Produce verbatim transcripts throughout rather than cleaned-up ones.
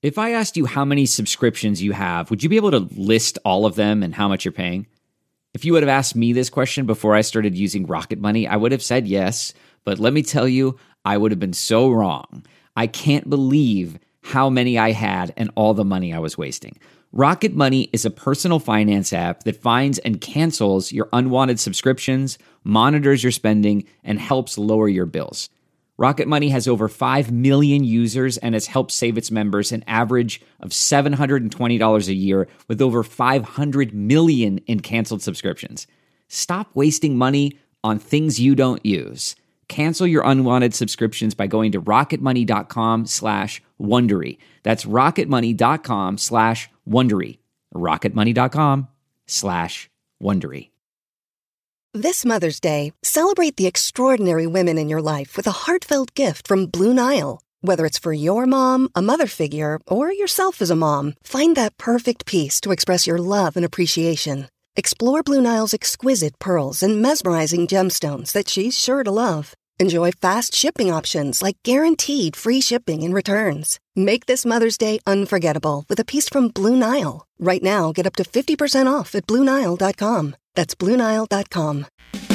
If I asked you how many subscriptions you have, would you be able to list all of them and how much you're paying? If you would have asked me this question before I started using Rocket Money, I would have said yes, but let me tell you, I would have been so wrong. I can't believe how many I had and all the money I was wasting. Rocket Money is a personal finance app that finds and cancels your unwanted subscriptions, monitors your spending, and helps lower your bills. Rocket Money has over five million users and has helped save its members an average of seven hundred twenty dollars a year with over five hundred million in canceled subscriptions. Stop wasting money on things you don't use. Cancel your unwanted subscriptions by going to rocketmoney.com slash Wondery. That's rocketmoney.com slash Wondery. rocketmoney.com slash Wondery. This Mother's Day, celebrate the extraordinary women in your life with a heartfelt gift from Blue Nile. Whether it's for your mom, a mother figure, or yourself as a mom, find that perfect piece to express your love and appreciation. Explore Blue Nile's exquisite pearls and mesmerizing gemstones that she's sure to love. Enjoy fast shipping options like guaranteed free shipping and returns. Make this Mother's Day unforgettable with a piece from Blue Nile. Right now, get up to fifty percent off at Blue Nile dot com. That's Blue Nile dot com.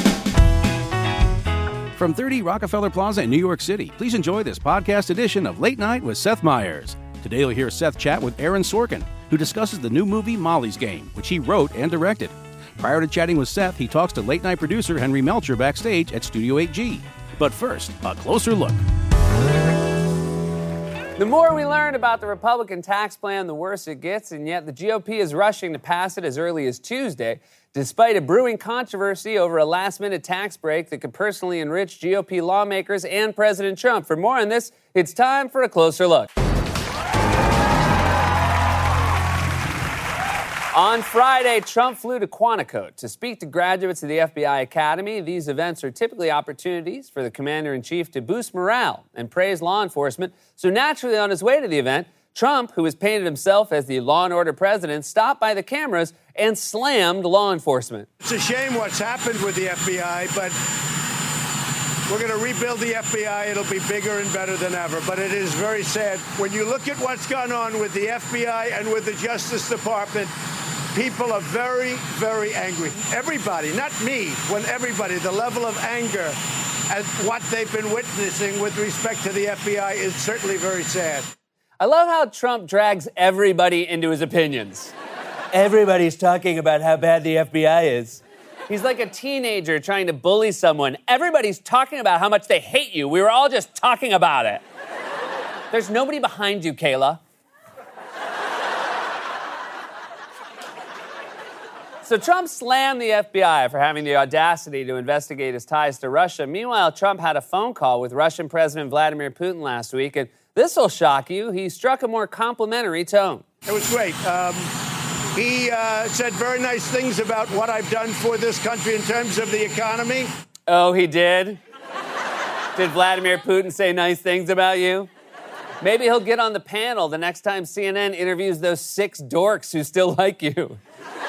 From thirty Rockefeller Plaza in New York City, please enjoy this podcast edition of Late Night with Seth Meyers. Today you'll hear Seth chat with Aaron Sorkin, who discusses the new movie Molly's Game, which he wrote and directed. Prior to chatting with Seth, he talks to Late Night producer Henry Melcher backstage at Studio eight G. But first, a closer look. The more we learn about the Republican tax plan, the worse it gets, and yet the G O P is rushing to pass it as early as Tuesday, despite a brewing controversy over a last-minute tax break that could personally enrich G O P lawmakers and President Trump. For more on this, it's time for a closer look. On Friday, Trump flew to Quantico to speak to graduates of the F B I Academy. These events are typically opportunities for the commander-in-chief to boost morale and praise law enforcement. So naturally, on his way to the event, Trump, who has painted himself as the law and order president, stopped by the cameras and slammed law enforcement. It's a shame what's happened with the F B I, but we're going to rebuild the F B I. It'll be bigger and better than ever. But it is very sad. When you look at what's gone on with the F B I and with the Justice Department, people are very, very angry. Everybody, not me, when everybody, the level of anger at what they've been witnessing with respect to the F B I is certainly very sad. I love how Trump drags everybody into his opinions. Everybody's talking about how bad the F B I is. He's like a teenager trying to bully someone. Everybody's talking about how much they hate you. We were all just talking about it. There's nobody behind you, Kayla. So Trump slammed the F B I for having the audacity to investigate his ties to Russia. Meanwhile, Trump had a phone call with Russian President Vladimir Putin last week, and this will shock you. He struck a more complimentary tone. It was great. Um, he uh, said very nice things about what I've done for this country in terms of the economy. Oh, he did? Did Vladimir Putin say nice things about you? Maybe he'll get on the panel the next time C N N interviews those six dorks who still like you.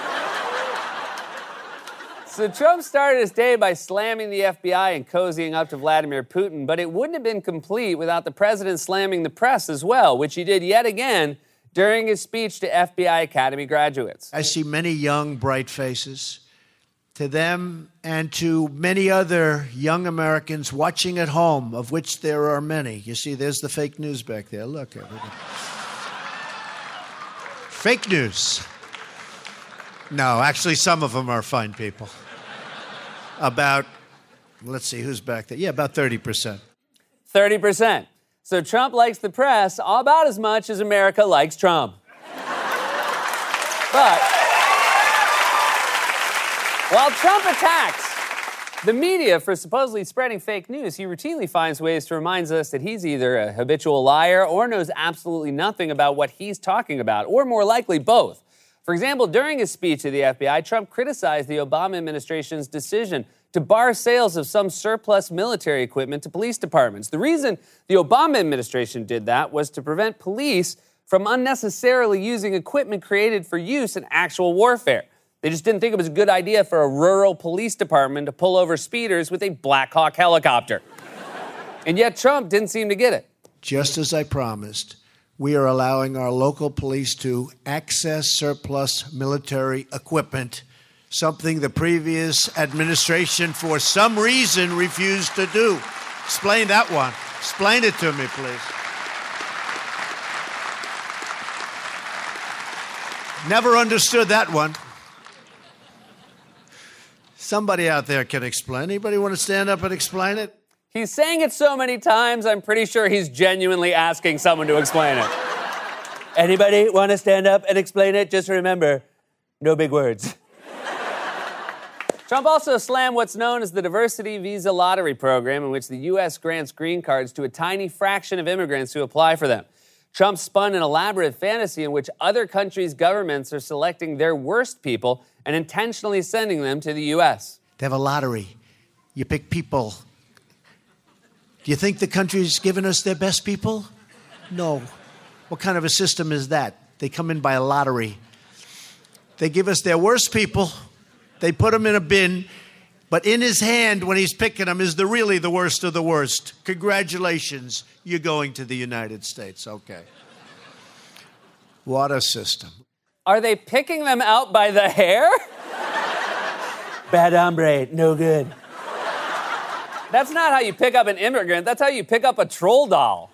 So Trump started his day by slamming the F B I and cozying up to Vladimir Putin, but it wouldn't have been complete without the president slamming the press as well, which he did yet again during his speech to F B I Academy graduates. I see many young, bright faces. To them and to many other young Americans watching at home, of which there are many. You see, there's the fake news back there. Look, everybody. Fake news. No, actually, some of them are fine people. About, let's see, who's back there? Yeah, about thirty percent. thirty percent. So Trump likes the press about as much as America likes Trump. But while Trump attacks the media for supposedly spreading fake news, he routinely finds ways to remind us that he's either a habitual liar or knows absolutely nothing about what he's talking about, or more likely both. For example, during his speech to the F B I, Trump criticized the Obama administration's decision to bar sales of some surplus military equipment to police departments. The reason the Obama administration did that was to prevent police from unnecessarily using equipment created for use in actual warfare. They just didn't think it was a good idea for a rural police department to pull over speeders with a Black Hawk helicopter. And yet Trump didn't seem to get it. Just as I promised, we are allowing our local police to access surplus military equipment, something the previous administration, for some reason, refused to do. Explain that one. Explain it to me, please. Never understood that one. Somebody out there can explain. Anybody want to stand up and explain it? He's saying it so many times, I'm pretty sure he's genuinely asking someone to explain it. Anybody want to stand up and explain it? Just remember, no big words. Trump also slammed what's known as the Diversity Visa Lottery Program, in which the U S grants green cards to a tiny fraction of immigrants who apply for them. Trump spun an elaborate fantasy in which other countries' governments are selecting their worst people and intentionally sending them to the U S. They have a lottery. You pick people. Do you think the country's given us their best people? No. What kind of a system is that? They come in by a lottery. They give us their worst people. They put them in a bin. But in his hand, when he's picking them, is the really the worst of the worst. Congratulations, you're going to the United States. Okay. What a system. Are they picking them out by the hair? Bad hombre, no good. That's not how you pick up an immigrant. That's how you pick up a troll doll.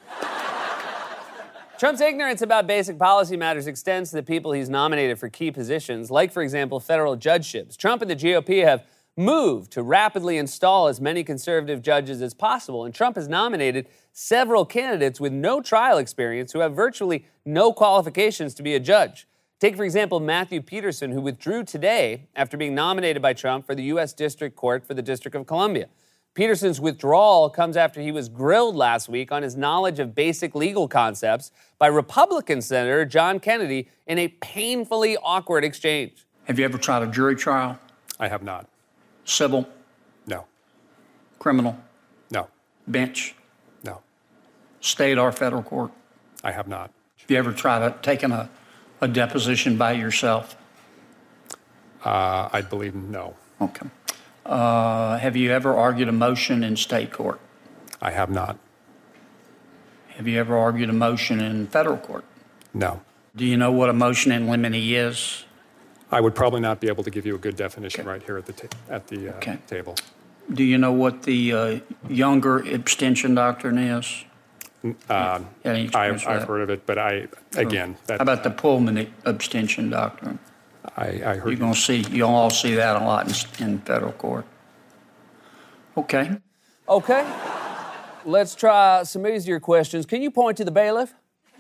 Trump's ignorance about basic policy matters extends to the people he's nominated for key positions, like, for example, federal judgeships. Trump and the G O P have moved to rapidly install as many conservative judges as possible, and Trump has nominated several candidates with no trial experience who have virtually no qualifications to be a judge. Take, for example, Matthew Peterson, who withdrew today after being nominated by Trump for the U S District Court for the District of Columbia. Peterson's withdrawal comes after he was grilled last week on his knowledge of basic legal concepts by Republican Senator John Kennedy in a painfully awkward exchange. Have you ever tried a jury trial? I have not. Civil? No. Criminal? No. Bench? No. State or federal court? I have not. Have you ever tried a, taken a, a deposition by yourself? Uh, I believe no. Okay. Uh, have you ever argued a motion in state court? I have not. Have you ever argued a motion in federal court? No. Do you know what a motion in limine is? I would probably not be able to give you a good definition Okay. right here at the ta- at the uh, Okay. table. Do you know what the uh, Younger abstention doctrine is? Um, Any experience I've, with I've that? heard of it, but I again, that, How about the Pullman abstention doctrine? I, I heard. You're going to see, you'll all see that a lot in, in federal court. Okay. Okay. Let's try some easier questions. Can you point to the bailiff?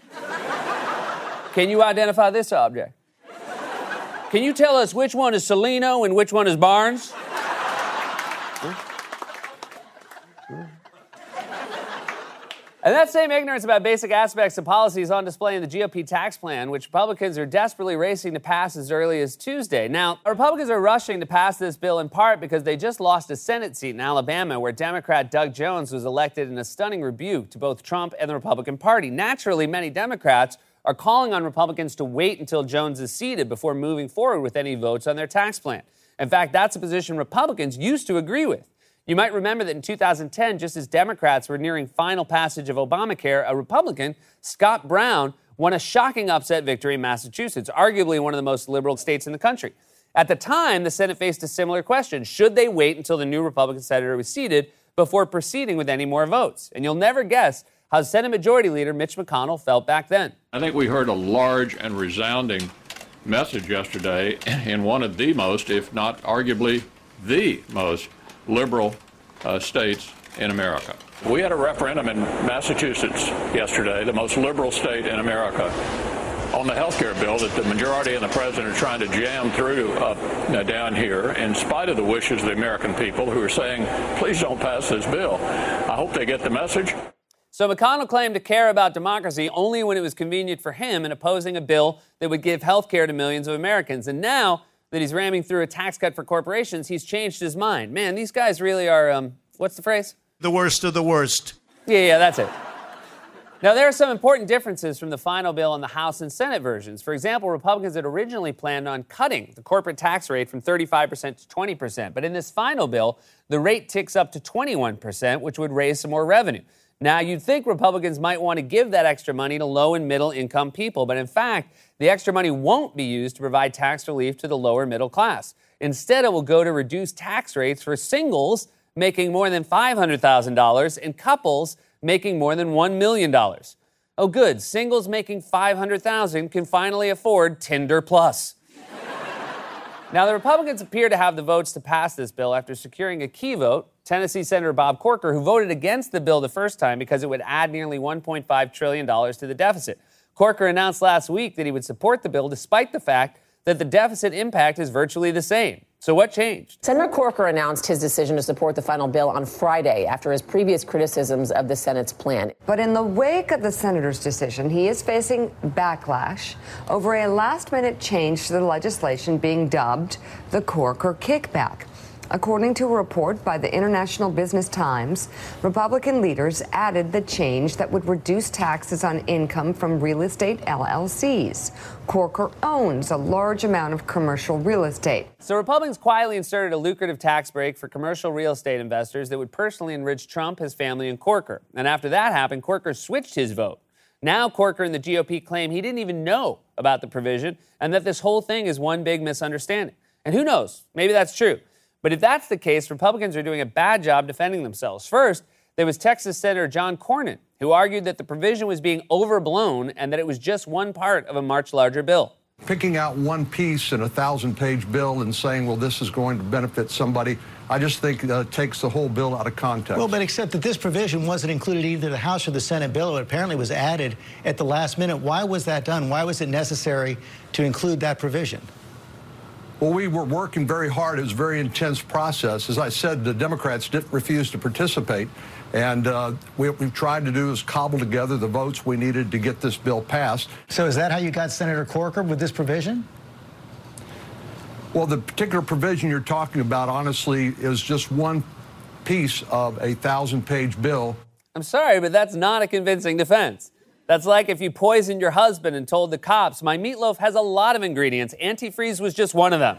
Can you identify this object? Can you tell us which one is Celino and which one is Barnes? And that same ignorance about basic aspects of policy is on display in the G O P tax plan, which Republicans are desperately racing to pass as early as Tuesday. Now, Republicans are rushing to pass this bill in part because they just lost a Senate seat in Alabama where Democrat Doug Jones was elected in a stunning rebuke to both Trump and the Republican Party. Naturally, many Democrats are calling on Republicans to wait until Jones is seated before moving forward with any votes on their tax plan. In fact, that's a position Republicans used to agree with. You might remember that in two thousand ten, just as Democrats were nearing final passage of Obamacare, a Republican, Scott Brown, won a shocking upset victory in Massachusetts, arguably one of the most liberal states in the country. At the time, the Senate faced a similar question. Should they wait until the new Republican senator was seated before proceeding with any more votes? And you'll never guess how Senate Majority Leader Mitch McConnell felt back then. I think we heard a large and resounding message yesterday in one of the most, if not arguably the most, liberal uh, states in America. We had a referendum in Massachusetts yesterday, the most liberal state in America, on the health care bill that the majority and the president are trying to jam through up uh, down here in spite of the wishes of the American people who are saying, please don't pass this bill. I hope they get the message. So McConnell claimed to care about democracy only when it was convenient for him in opposing a bill that would give health care to millions of Americans. And now that he's ramming through a tax cut for corporations, he's changed his mind. Man, these guys really are, um, what's the phrase? The worst of the worst. Yeah, yeah, that's it. Now, there are some important differences from the final bill and the House and Senate versions. For example, Republicans had originally planned on cutting the corporate tax rate from thirty-five percent to twenty percent. But in this final bill, the rate ticks up to twenty-one percent, which would raise some more revenue. Now, you'd think Republicans might want to give that extra money to low and middle income people, but in fact, the extra money won't be used to provide tax relief to the lower middle class. Instead, it will go to reduce tax rates for singles making more than five hundred thousand dollars and couples making more than one million dollars. Oh, good. Singles making five hundred thousand dollars can finally afford Tinder Plus. Now, the Republicans appear to have the votes to pass this bill after securing a key vote, Tennessee Senator Bob Corker, who voted against the bill the first time because it would add nearly one point five trillion dollars to the deficit. Corker announced last week that he would support the bill despite the fact that the deficit impact is virtually the same. So what changed? Senator Corker announced his decision to support the final bill on Friday after his previous criticisms of the Senate's plan. But in the wake of the senator's decision, he is facing backlash over a last-minute change to the legislation being dubbed the Corker Kickback. According to a report by the International Business Times, Republican leaders added the change that would reduce taxes on income from real estate L L Cs. Corker owns a large amount of commercial real estate. So Republicans quietly inserted a lucrative tax break for commercial real estate investors that would personally enrich Trump, his family, and Corker. And after that happened, Corker switched his vote. Now Corker and the G O P claim he didn't even know about the provision and that this whole thing is one big misunderstanding. And who knows? Maybe that's true. But if that's the case, Republicans are doing a bad job defending themselves. First, there was Texas Senator John Cornyn, who argued that the provision was being overblown and that it was just one part of a much larger bill. Picking out one piece in a thousand-page bill and saying, well, this is going to benefit somebody, I just think uh, takes the whole bill out of context. Well, but except that this provision wasn't included either the House or the Senate bill. It apparently was added at the last minute. Why was that done? Why was it necessary to include that provision? Well, we were working very hard. It was a very intense process. As I said, the Democrats did refuse to participate. And uh, what we've tried to do is cobble together the votes we needed to get this bill passed. So is that how you got Senator Corker with this provision? Well, the particular provision you're talking about, honestly, is just one piece of a thousand-page bill. I'm sorry, but that's not a convincing defense. That's like if you poisoned your husband and told the cops, my meatloaf has a lot of ingredients. Antifreeze was just one of them.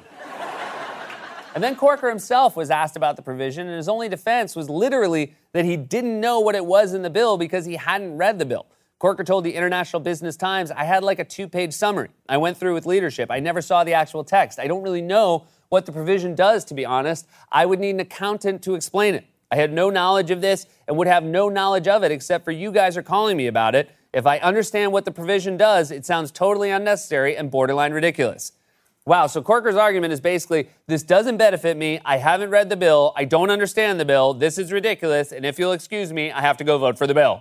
And then Corker himself was asked about the provision, and his only defense was literally that he didn't know what it was in the bill because he hadn't read the bill. Corker told the International Business Times, I had like a two-page summary. I went through with leadership. I never saw the actual text. I don't really know what the provision does, to be honest. I would need an accountant to explain it. I had no knowledge of this and would have no knowledge of it except for you guys are calling me about it. If I understand what the provision does, it sounds totally unnecessary and borderline ridiculous. Wow, so Corker's argument is basically, this doesn't benefit me, I haven't read the bill, I don't understand the bill, this is ridiculous, and if you'll excuse me, I have to go vote for the bill.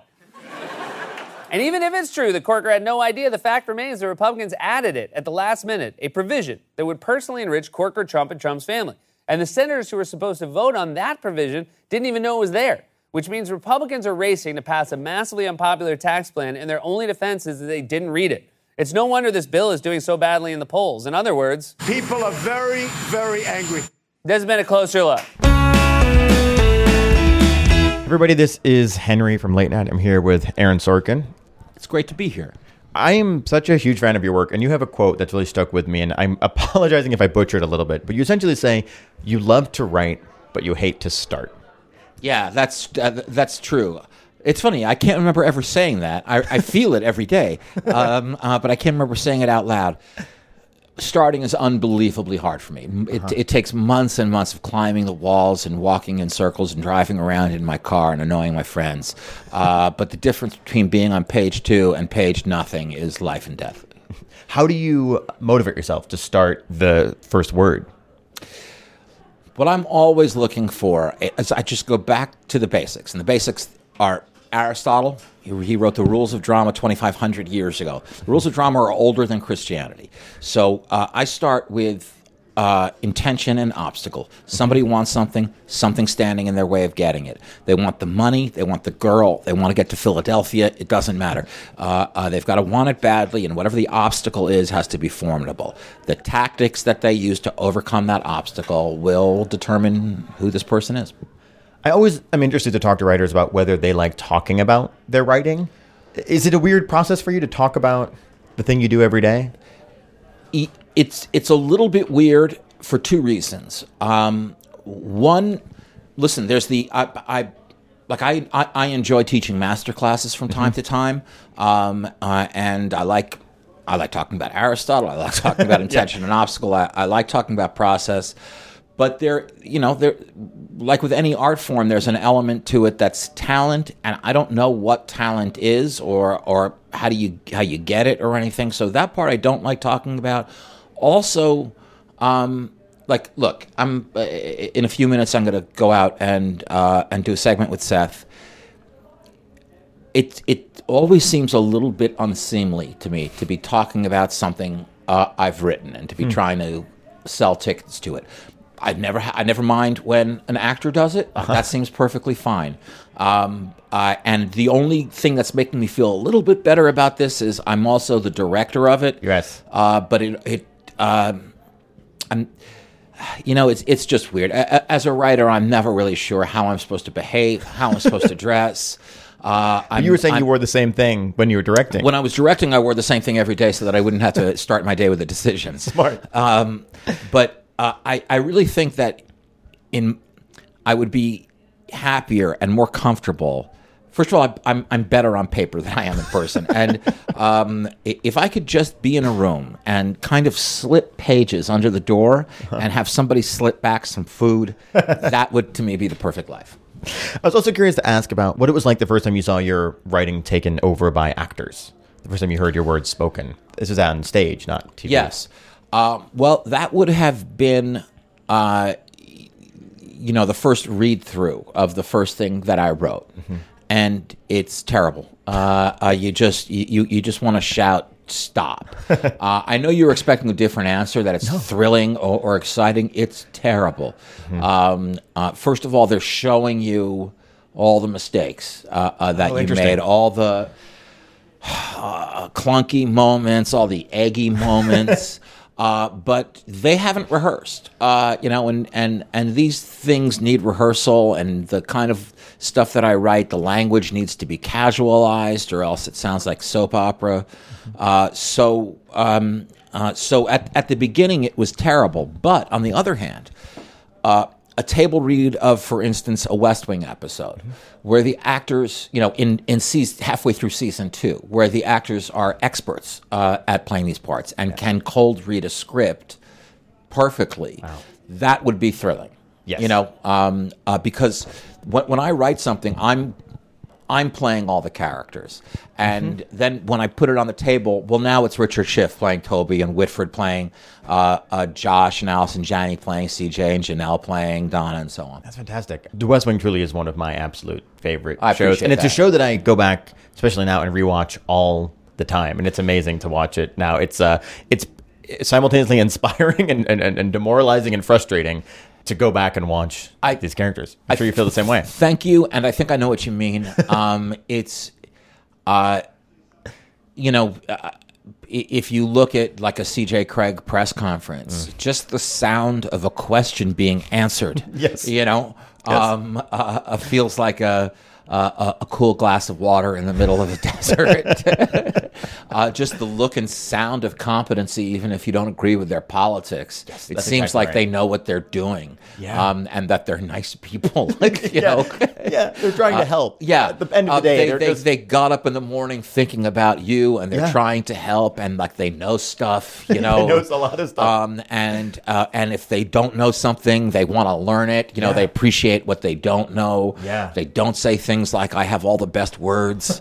And even if it's true that Corker had no idea, the fact remains the Republicans added it at the last minute, a provision that would personally enrich Corker, Trump, and Trump's family. And the senators who were supposed to vote on that provision didn't even know it was there. Which means Republicans are racing to pass a massively unpopular tax plan, and their only defense is that they didn't read it. It's no wonder this bill is doing so badly in the polls. In other words, people are very, very angry. This has been a closer look. Everybody, this is Henry from Late Night. I'm here with Aaron Sorkin. It's great to be here. I am such a huge fan of your work, and you have a quote that's really stuck with me, and I'm apologizing if I butcher it a little bit, but you essentially say, you love to write, but you hate to start. Yeah, that's uh, that's true. It's funny. I can't remember ever saying that. I, I feel it every day, um, uh, but I can't remember saying it out loud. Starting is unbelievably hard for me. It, uh-huh. it takes months and months of climbing the walls and walking in circles and driving around in my car and annoying my friends. Uh, but the difference between being on page two and page nothing is life and death. How do you motivate yourself to start the first word? What I'm always looking for is I just go back to the basics. And the basics are Aristotle. He wrote the Rules of Drama twenty-five hundred years ago. The Rules of Drama are older than Christianity. So uh, I start with uh, intention and obstacle. Somebody wants something, something standing in their way of getting it. They want the money, they want the girl, they want to get to Philadelphia, it doesn't matter. Uh, uh, they've got to want it badly, and whatever the obstacle is has to be formidable. The tactics that they use to overcome that obstacle will determine who this person is. I always am interested to talk to writers about whether they like talking about their writing. Is it a weird process for you to talk about the thing you do every day? It's it's a little bit weird for two reasons. Um, one, listen, there's the I, I like I, I, I enjoy teaching master classes from time Mm-hmm. to time, um, uh, and I like I like talking about Aristotle. I like talking about intention and obstacle. I, I like talking about process. But there, you know, there, like with any art form, there's an element to it that's talent, and I don't know what talent is, or or how do you how you get it, or anything. So that part I don't like talking about. Also, um, like, look, I'm uh, in a few minutes. I'm going to go out and uh, and do a segment with Seth. It it always seems a little bit unseemly to me to be talking about something uh, I've written and to be Hmm. trying to sell tickets to it. I never, I never mind when an actor does it. Uh, that seems perfectly fine. Um, uh, and the only thing that's making me feel a little bit better about this is I'm also the director of it. Yes. Uh, but it, it, um, I'm, you know, it's it's just weird. A- a- As a writer, I'm never really sure how I'm supposed to behave, how I'm supposed to dress. Uh, But you were saying you wore the same thing when you were directing. When I was directing, I wore the same thing every day so that I wouldn't have to start my day with a decision. Smart. Um, but uh, I, I really think that in I would be happier and more comfortable. First of all, I, I'm I'm better on paper than I am in person, and um, i- if I could just be in a room and kind of slip pages under the door and have somebody slip back some food, that would to me be the perfect life. I was also curious to ask about what it was like the first time you saw your writing taken over by actors. The first time you heard your words spoken. This is on stage, not T V. Yes. Uh, well, that would have been, uh, you know, the first read through of the first thing that I wrote, Mm-hmm. and it's terrible. Uh, uh, you just you you just want to shout stop. uh, I know you're expecting a different answer, that it's thrilling or, or exciting. It's terrible. Mm-hmm. Um, uh, first of all, they're showing you all the mistakes uh, uh, that Oh, you interesting. made, all the uh, clunky moments, all the eggy moments. Uh, but they haven't rehearsed, uh, you know, and, and, and these things need rehearsal, and the kind of stuff that I write, the language needs to be casualized, or else it sounds like soap opera. Uh, so um, uh, so at, at the beginning, it was terrible. But on the other hand, uh, a table read of, for instance, a West Wing episode, where the actors, you know, in in season, halfway through season two, where the actors are experts uh, at playing these parts and can cold read a script perfectly, that would be thrilling. Yes. You know, um, uh, because when, when I write something, I'm I'm playing all the characters. And Mm-hmm. then when I put it on the table, well, now it's Richard Schiff playing Toby, and Whitford playing uh, uh, Josh, and Allison Janney playing C J, and Janelle playing Donna, and so on. That's fantastic. The West Wing truly is one of my absolute favorite I shows. appreciate And it's a that. show that I go back, especially now, and rewatch all the time. And it's amazing to watch it now. It's uh, it's simultaneously inspiring and, and, and demoralizing and frustrating to go back and watch I, these characters. I'm sure you feel the same way. Thank you, and I think I know what you mean. Um, it's, uh, you know, uh, if you look at like a C J Craig press conference, Mm. just the sound of a question being answered, Yes. you know, Yes. um, uh, uh, feels like a, a a cool glass of water in the middle of the desert. uh, just the look and sound of competency, even if you don't agree with their politics, it that's seems exactly like right. they know what they're doing, Yeah. um, and that they're nice people. Like, you Yeah. know, Yeah, they're trying to Uh, help. Yeah, At the end of the Uh, day, they, they're they, just- they got up in the morning thinking about you, and they're Yeah. trying to help, and like they know stuff, you know. They know a lot of stuff. Um, and uh, and if they don't know something, they want to learn it. You know, Yeah. they appreciate what they don't know. Yeah. They don't say things like "I have all the best words."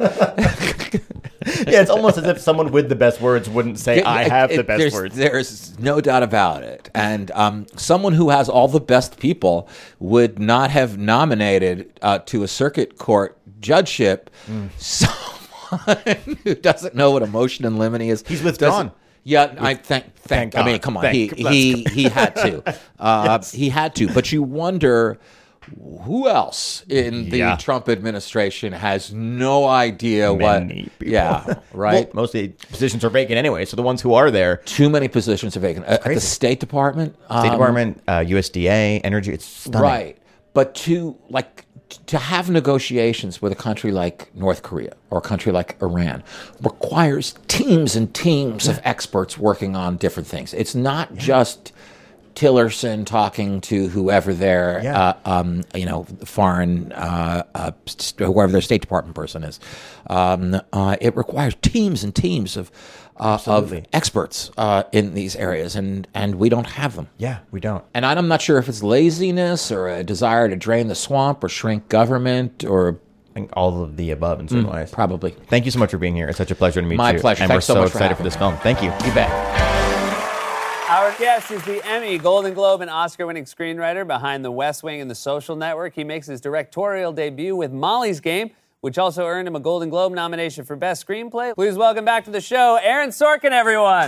Yeah, it's almost as if someone with the best words wouldn't say, It- I it- have the it- best there's, words. There's no doubt about it. And um, someone who has all the best people would not have nominated uh, to a circuit court judgeship Mm. someone who doesn't know what a motion in limine is. He's withdrawn. Doesn't- Yeah, I thank, thank. Thank I mean, God. come on, Thank- he let's he go. he had to. Uh, Yes. He had to. But you wonder who else in the Yeah. Trump administration has no idea what. Many people. Yeah, right. Well, most of the positions are vacant anyway, so the ones who are there. Too many positions are vacant. At the crazy. State Department, State um, Department, uh, U S D A, energy, it's stunning. right? But to like t- to have negotiations with a country like North Korea or a country like Iran requires teams and teams of experts working on different things. It's not just Tillerson talking to whoever their, Yeah. uh, um, you know, foreign, uh, uh, st- whoever their State Department person is. Um, uh, it requires teams and teams of uh, of Absolutely. experts uh, in these areas, and and we don't have them. Yeah, we don't. And I'm not sure if it's laziness or a desire to drain the swamp or shrink government or I think all of the above in certain Mm, ways. probably. Thank you so much for being here. It's such a pleasure to meet My you. pleasure. And Thanks we're so so much for excited having for this me. film. Thank you. You bet. Our guest is the Emmy, Golden Globe, and Oscar-winning screenwriter behind The West Wing and The Social Network. He makes his directorial debut with Molly's Game, which also earned him a Golden Globe nomination for Best Screenplay. Please welcome back to the show, Aaron Sorkin, everyone.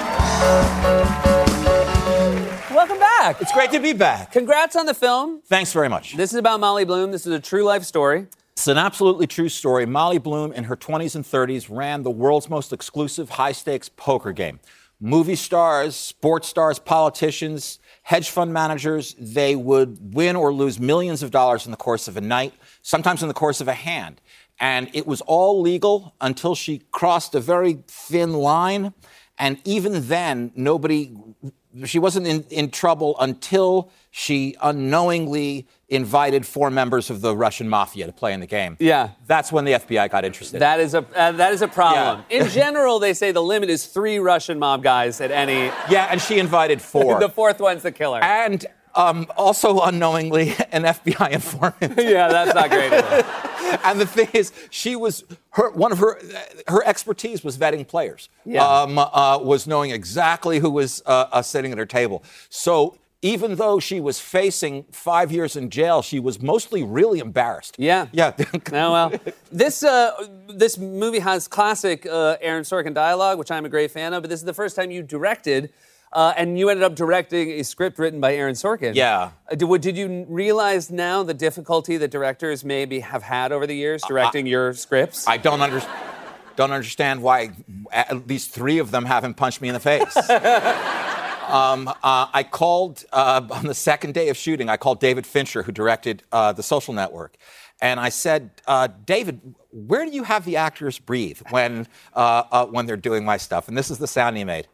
Welcome back. It's great to be back. Congrats on the film. Thanks very much. This is about Molly Bloom. This is a true life story. It's an absolutely true story. Molly Bloom, in her twenties and thirties, ran the world's most exclusive high-stakes poker game. Movie stars, sports stars, politicians, hedge fund managers, they would win or lose millions of dollars in the course of a night, sometimes in the course of a hand. And it was all legal until she crossed a very thin line. And even then, nobody, she wasn't in, in trouble until she unknowingly invited four members of the Russian mafia to play in the game. Yeah. That's when the F B I got interested. That is a uh, that is a problem. Yeah. In general, they say the limit is three Russian mob guys at any. Yeah, and she invited four. The fourth one's the killer. And um, also unknowingly, an F B I informant. Yeah, that's not great at all. And the thing is, she was her one of her her expertise was vetting players. Yeah. Um, uh, was knowing exactly who was uh, uh, sitting at her table. So even though she was facing five years in jail, she was mostly really embarrassed. Yeah. Yeah. Oh, well. This uh, this movie has classic uh, Aaron Sorkin dialogue, which I'm a great fan of. But this is the first time you directed. Uh, and you ended up directing a script written by Aaron Sorkin. Yeah. Uh, did, did you realize now the difficulty that directors maybe have had over the years directing uh, your scripts? I don't understand. Don't understand why at least three of them haven't punched me in the face. um, uh, I called uh, on the second day of shooting. I called David Fincher, who directed uh, The Social Network, and I said, uh, "David, where do you have the actors breathe when uh, uh, when they're doing my stuff?" And this is the sound he made.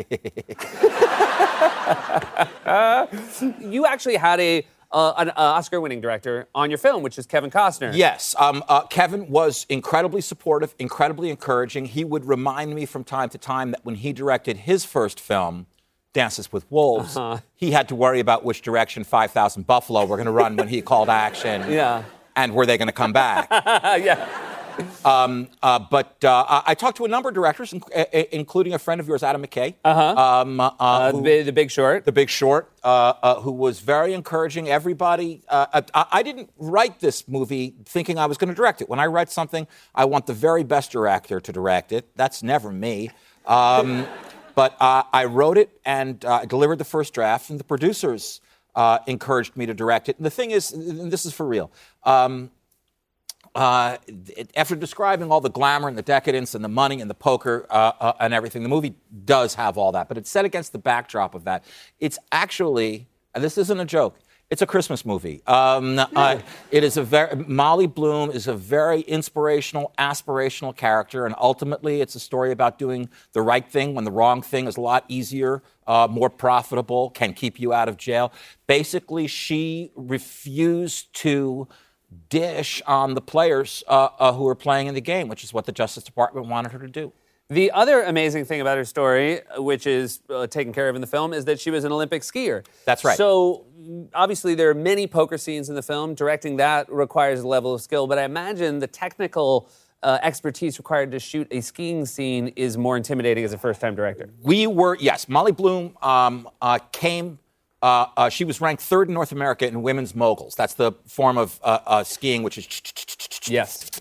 You actually had a uh, an uh, Oscar-winning director on your film, which is Kevin Costner. Yes, um, uh, Kevin was incredibly supportive, incredibly encouraging. He would remind me from time to time that when he directed his first film, Dances with Wolves, Uh-huh. he had to worry about which direction five thousand Buffalo were going to run when he called action. Yeah. And were they going to come back? Yeah. Um, uh, but uh, I, I talked to a number of directors, in, uh, including a friend of yours, Adam McKay. Uh-huh. Um, uh, Uh, who- the, the Big Short. The Big Short, uh, uh, who was very encouraging. Everybody, uh, I, I didn't write this movie thinking I was going to direct it. When I write something, I want the very best director to direct it. That's never me. Um, but uh, I wrote it and uh, delivered the first draft, and the producers uh, encouraged me to direct it. And the thing is, and this is for real. Um, Uh, it, after describing all the glamour and the decadence and the money and the poker uh, uh, and everything, the movie does have all that. But it's set against the backdrop of that. It's actually, and this isn't a joke, it's a Christmas movie. Um, uh, it is a very, Molly Bloom is a very inspirational, aspirational character. And ultimately, it's a story about doing the right thing when the wrong thing is a lot easier, uh, more profitable, can keep you out of jail. Basically, she refused to dish on the players uh, uh, who are playing in the game, which is what the Justice Department wanted her to do. The other amazing thing about her story, which is uh, taken care of in the film, is that she was an Olympic skier. That's right. So obviously there are many poker scenes in the film. Directing that requires a level of skill, but I imagine the technical uh, expertise required to shoot a skiing scene is more intimidating as a first-time director. We were, yes, Molly Bloom um, uh, came... Uh, uh, she was ranked third in North America in women's moguls. That's the form of uh, uh, skiing, which is... Yes.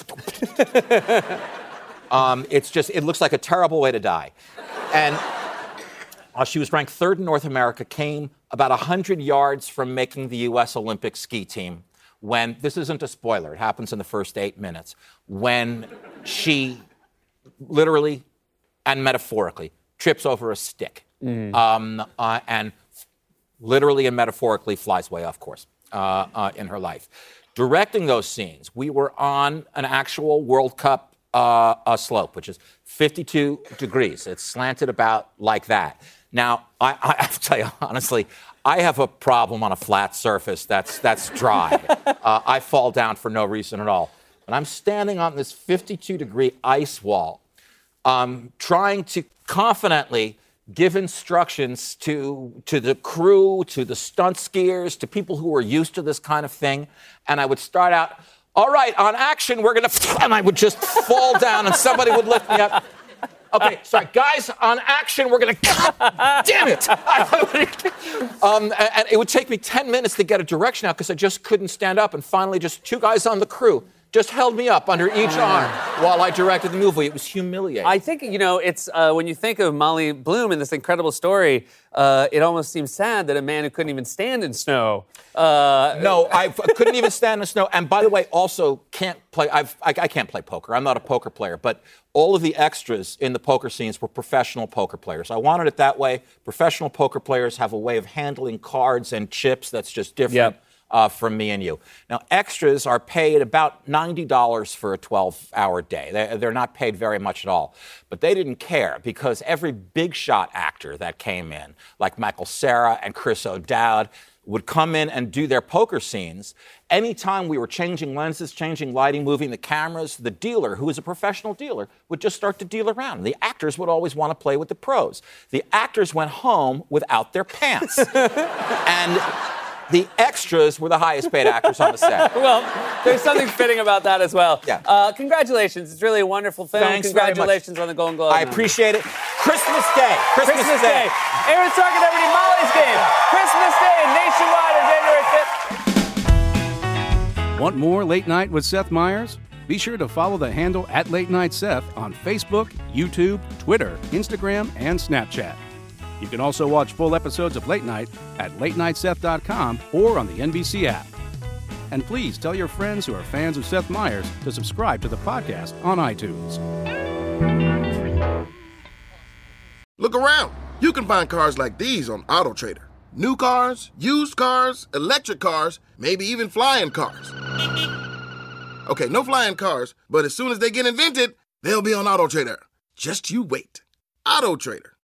um, it's just, it looks like a terrible way to die. And uh, she was ranked third in North America, came about one hundred yards from making the U S Olympic ski team when, this isn't a spoiler, it happens in the first eight minutes, when she literally and metaphorically trips over a stick. Mm. Um, uh, and literally and metaphorically flies way off course uh, uh, in her life. Directing those scenes, we were on an actual World Cup uh, uh, slope, which is fifty-two degrees. It's slanted about like that. Now, I, I have to tell you, honestly, I have a problem on a flat surface that's, that's dry. uh, I fall down for no reason at all. And I'm standing on this fifty-two degree ice wall, um, trying to confidently give instructions to, to the crew, to the stunt skiers, to people who are used to this kind of thing. And I would start out, all right, on action, we're going to, and I would just fall down and somebody would lift me up. Okay, sorry, guys, on action, we're going to, damn it. um, and, and it would take me ten minutes to get a direction out because I just couldn't stand up. And finally, just two guys on the crew just held me up under each arm while I directed the movie. It was humiliating. I think, you know, it's uh, when you think of Molly Bloom and this incredible story, uh, it almost seems sad that a man who couldn't even stand in snow. Uh, no, I couldn't even stand in the snow. And by the way, also can't play. I've, I, I can't play poker. I'm not a poker player. But all of the extras in the poker scenes were professional poker players. I wanted it that way. Professional poker players have a way of handling cards and chips that's just different. Yep. Uh, from me and you. Now, extras are paid about ninety dollars for a twelve-hour day. They're, they're not paid very much at all. But they didn't care because every big shot actor that came in, like Michael Cera and Chris O'Dowd, would come in and do their poker scenes. Anytime we were changing lenses, changing lighting, moving the cameras, the dealer, who was a professional dealer, would just start to deal around. The actors would always want to play with the pros. The actors went home without their pants. and... The extras were the highest paid actors on the set. Well, there's something fitting about that as well. Yeah. Uh, congratulations. It's really a wonderful film. Thanks Congratulations very much. on the Golden Globe. I appreciate it. Christmas Day. Christmas, Christmas Day. Day. Aaron Sorkin, everybody, Molly's Game. Christmas Day nationwide on January fifth. Want more Late Night with Seth Meyers? Be sure to follow the handle at Late Night Seth on Facebook, YouTube, Twitter, Instagram, and Snapchat. You can also watch full episodes of Late Night at late night seth dot com or on the N B C app. And please tell your friends who are fans of Seth Meyers to subscribe to the podcast on iTunes. Look around. You can find cars like these on AutoTrader. New cars, used cars, electric cars, maybe even flying cars. Okay, no flying cars, but as soon as they get invented, they'll be on AutoTrader. Just you wait. AutoTrader.